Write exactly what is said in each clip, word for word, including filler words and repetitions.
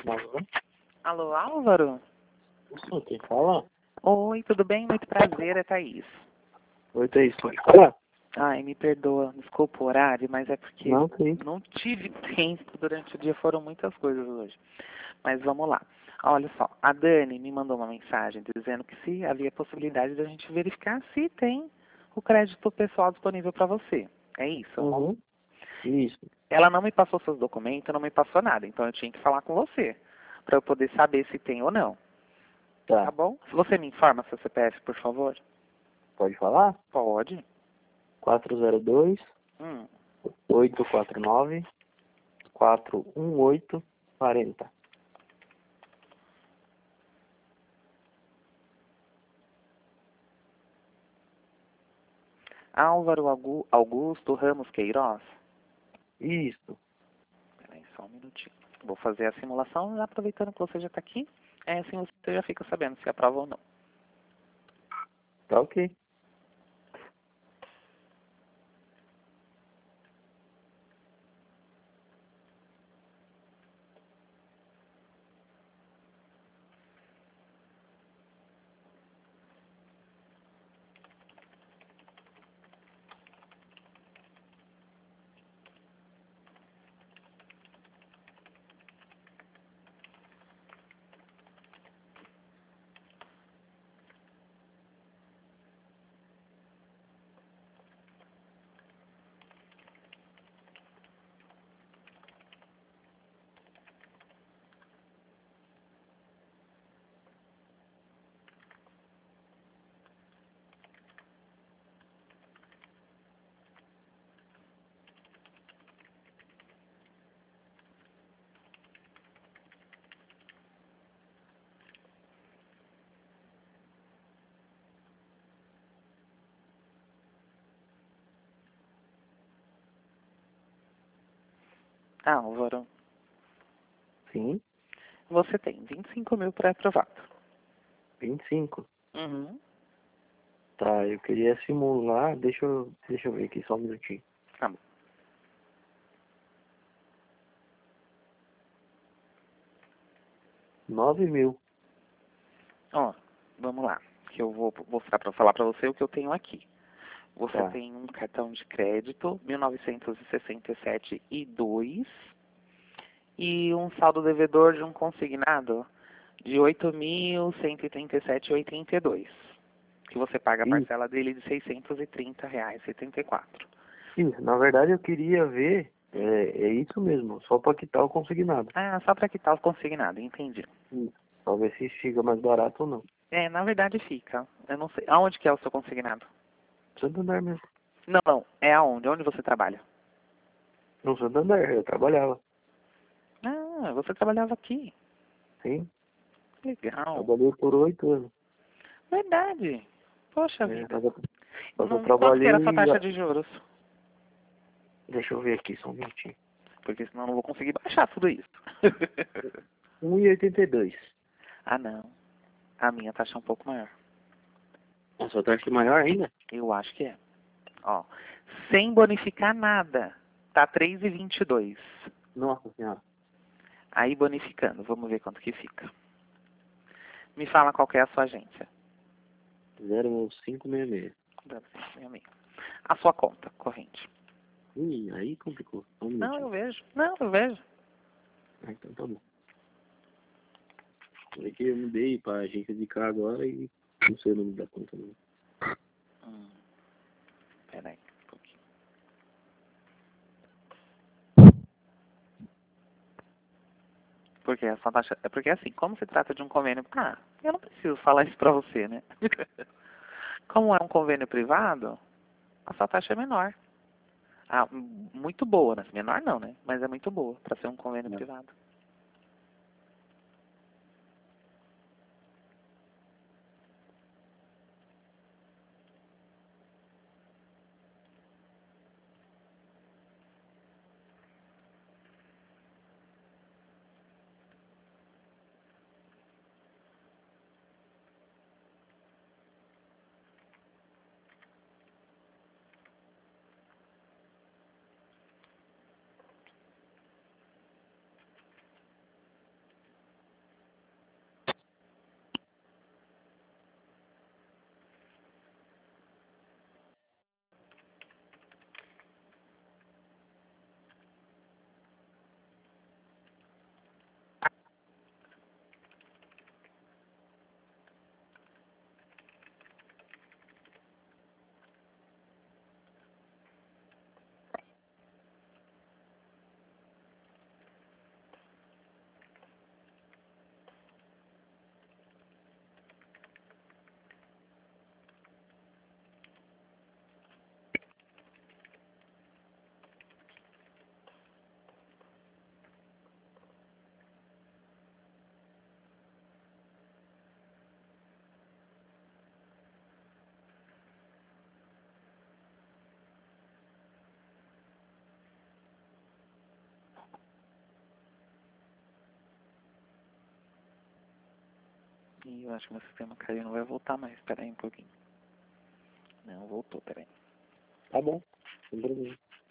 Alô? Alô, Álvaro? Sim, quem fala? Oi, tudo bem? Muito prazer, é Thaís. Oi, Thaís, pode falar? Ai, me perdoa, desculpa o horário, mas é porque Não, sim. não tive tempo durante o dia, foram muitas coisas hoje. Mas vamos lá. Olha só, a Dani me mandou uma mensagem dizendo que se havia possibilidade de a gente verificar se tem o crédito pessoal disponível para você. É isso? Uhum. Isso. Ela não me passou seus documentos, não me passou nada, então eu tinha que falar com você, para eu poder saber se tem ou não. Tá Tá. bom? Se você me informa seu C P F, por favor. Pode falar? Pode. quatro zero dois, Hum. oito quatro nove, quatro um oito, quatro zero. Álvaro Augu- Augusto Ramos Queiroz. Isso. Peraí, só um minutinho. Vou fazer a simulação, aproveitando que você já está aqui. É assim você já fica sabendo se aprova ou não. Tá ok. Álvaro, Sim. você tem vinte e cinco mil pré-aprovado. vinte e cinco. Uhum. Tá, eu queria simular. Deixa eu, deixa eu ver aqui só um minutinho. Tá bom. nove mil. Ó, vamos lá. Que eu vou mostrar para falar para você o que eu tenho aqui. Você Tá. tem um cartão de crédito mil novecentos e sessenta e sete e dois e um saldo devedor de um consignado de oito mil cento e trinta e sete e oitenta e dois, que você paga a Isso. parcela dele de seiscentos e trinta reais e setenta e quatro. Isso. Na verdade, eu queria ver. É, é isso mesmo. Só para quitar o consignado. Ah, só para quitar o consignado, entendi. Isso. Pra ver se fica mais barato ou não. É, na verdade fica. Eu não sei. Aonde que é o seu consignado? Santander mesmo. Não, não. É aonde? Onde você trabalha? No Santander, eu trabalhava. Ah, você trabalhava aqui. Sim. Legal. Trabalhei por oito anos. Verdade. Poxa É, vida. mas eu, mas eu Não, quanto que era a sua trabalhei. taxa de juros? Deixa eu ver aqui, só um minutinho. Porque senão eu não vou conseguir baixar tudo isso. um e oitenta e dois. Ah, não. A minha taxa é um pouco maior. A sua taxa é maior ainda? Eu acho que é. Ó, sem bonificar nada, tá três e vinte e dois. Nossa senhora. Aí bonificando, vamos ver quanto que fica. Me fala qual que é a sua agência. zero cinco seis seis. Deve ser minha amiga. A sua conta corrente. Ih, aí complicou. Só um Não, eu minutinho. vejo. Não, eu vejo. Ah, então tá bom. É que eu mudei pra agência de cá agora e não sei o nome da conta não. Hum, peraí, um pouquinho. Porque a sua taxa. É porque assim, como se trata de um convênio. Ah, eu não preciso falar isso pra você, né? Como é um convênio privado, a sua taxa é menor. Ah, m- muito boa, né? Menor não, né? Mas é muito boa para ser um convênio Não. privado. Ih, eu acho que meu sistema caiu, não vai voltar mais. Espera aí um pouquinho. Não, voltou, pera aí. Tá bom, sem problema.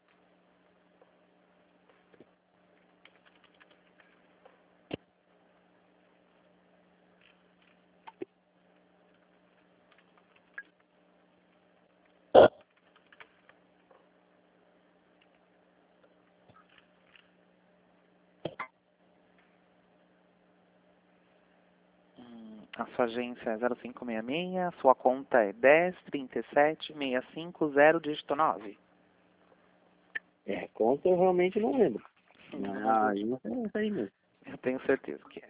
Hum, a sua agência é zero cinco seis seis, a sua conta é dez, trinta e sete, sessenta e cinco, zero, dígito nove. É, conta eu realmente não lembro. Não, Mas mas eu, aí não é isso aí mesmo. eu tenho certeza que é.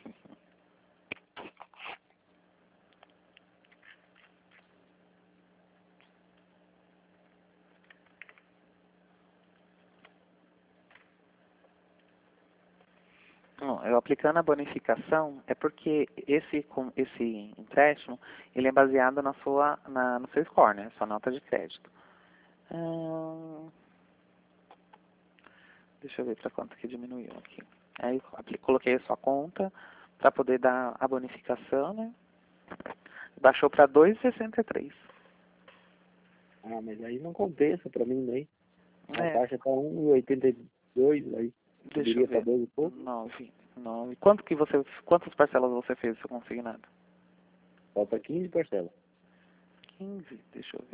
Bom, eu aplicando a bonificação é porque esse, com- esse empréstimo ele é baseado na sua, na, no seu score, né? Sua nota de crédito. Hum, deixa eu ver para quanto que diminuiu aqui. Aí eu apli- coloquei a sua conta para poder dar a bonificação, né? Baixou para dois vírgula sessenta e três. Ah, mas aí não compensa pra mim, né? A É, taxa tá um vírgula oitenta e dois, aí deixa eu subiria pra ver. dois e pouco. Nove, nove. Quanto que você, quantas parcelas você fez do seu consignado? Falta quinze parcelas. Quinze, deixa eu ver.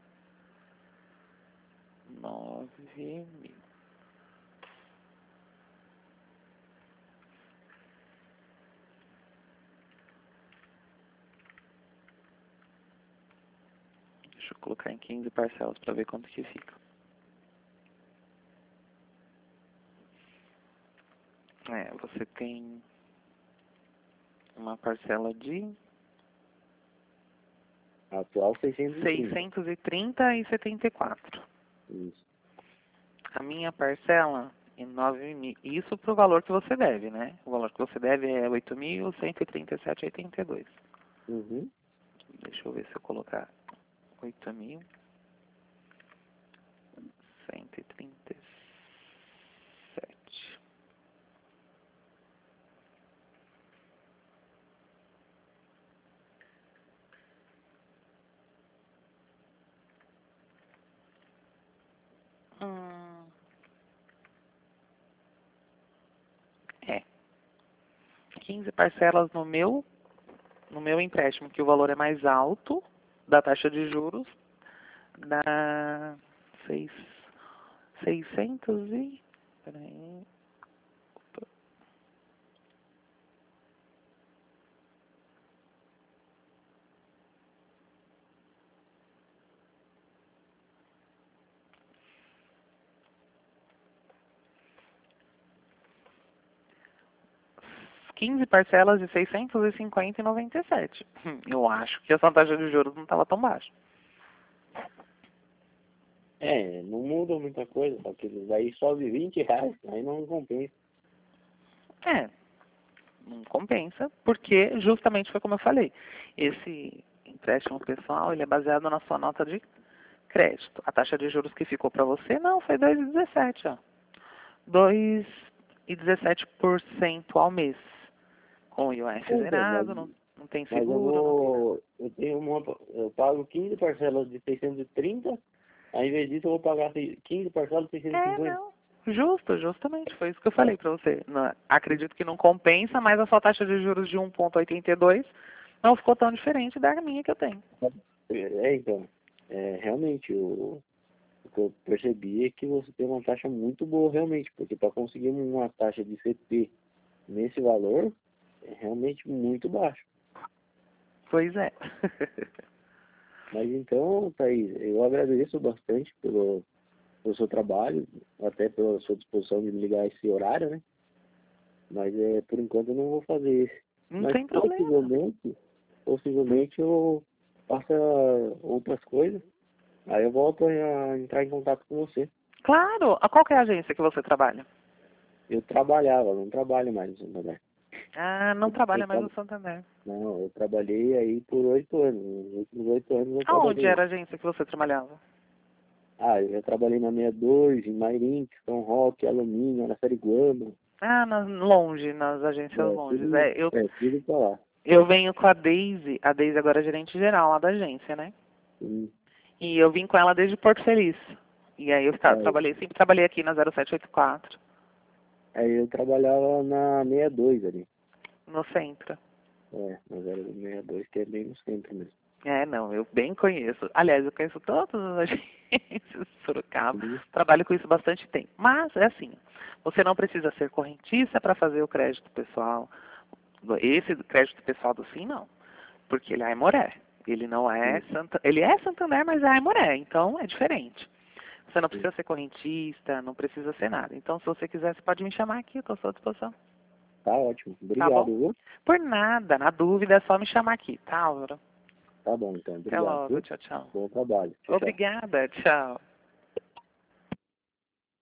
Nove mil. Deixa eu colocar em quinze parcelas para ver quanto que fica. É, você tem uma parcela de A atual seiscentos e trinta. seiscentos e trinta e setenta e quatro. Isso. A minha parcela em nove mil. Isso pro valor que você deve, né? O valor que você deve é oito mil cento e trinta e sete vírgula oitenta e dois. Uhum. Deixa eu ver se eu colocar oito mil cento e trinta e sete. Hum, é. quinze parcelas no meu, no meu empréstimo, que o valor é mais alto da taxa de juros, dá seis, seiscentos e... Peraí. quinze parcelas de seiscentos e cinquenta e noventa e sete. Hum, Eu acho que essa taxa de juros não estava tão baixa. É, não muda muita coisa, só que daí sobe vinte reais, aí não compensa. É, não compensa, porque justamente foi como eu falei. Esse empréstimo pessoal, ele é baseado na sua nota de crédito. A taxa de juros que ficou para você, não, foi dois vírgula dezessete, ó. dois vírgula dezessete por cento ao mês. Com o I O F Pois é, mas, zerado, não, não tem mas eu seguro, não tem nada. vou. Eu tenho uma. Eu pago quinze parcelas de seiscentos e trinta, aí, ao invés disso eu vou pagar sei- quinze parcelas de seiscentos e É, cinquenta. não. Justo, justamente. Foi isso que eu falei para você. Não- acredito que não compensa, mas a sua taxa de juros de um vírgula oitenta e dois não ficou tão diferente da minha que eu tenho. É, então. É, realmente, o, o que eu percebi é que você tem uma taxa muito boa, realmente, porque para conseguir uma taxa de C P nesse valor, é realmente muito baixo. Pois é. Mas então, Thaís, eu agradeço bastante pelo, pelo seu trabalho, até pela sua disposição de me ligar a esse horário, né? Mas é, por enquanto eu não vou fazer isso. Não Mas tem problema. possivelmente, possivelmente eu faça outras coisas, aí eu volto a entrar em contato com você. Claro. A qual que é a agência que você trabalha? Eu trabalhava, não trabalho mais no Santander. Ah, não Eu, eu trabalha mais tra- no Santander. não, eu trabalhei aí por oito anos. Nos últimos oito anos eu Aonde trabalhei. era a agência que você trabalhava? Ah, eu já trabalhei na sessenta e dois, em Mairink, São Roque, Alumínio, na Sariguama. Ah, nas, longe, nas agências É, longes. tudo, É, eu, é, tudo pra lá. Eu venho com a Deise, a Deise agora é gerente geral lá da agência, né? Hum. E eu vim com ela desde Porto Feliz. E aí eu ficava, É. trabalhei, sempre trabalhei aqui na zero sete oito quatro, Aí eu trabalhava na sessenta e dois ali. no centro. É, na zero sessenta e dois, que é bem no centro mesmo. É, não, eu bem conheço. Aliás, eu conheço todas as agências de Sorocaba. Uhum. Trabalho com isso bastante tempo. Mas é assim, você não precisa ser correntista para fazer o crédito pessoal. Esse crédito pessoal do Sim, não. Porque ele é Aimoré. Ele não é Santa, ele é Santander, mas é Aimoré, então é diferente. Você não precisa ser correntista, não precisa ser nada. Então, se você quiser, você pode me chamar aqui, eu estou à sua disposição. Tá ótimo. Tá Obrigado, bom? viu? Por nada, na dúvida é só me chamar aqui, tá, Álvaro? Tá bom, então. Até Obrigado, logo, viu? tchau, tchau. Bom trabalho. Tchau, tchau. Obrigada, tchau.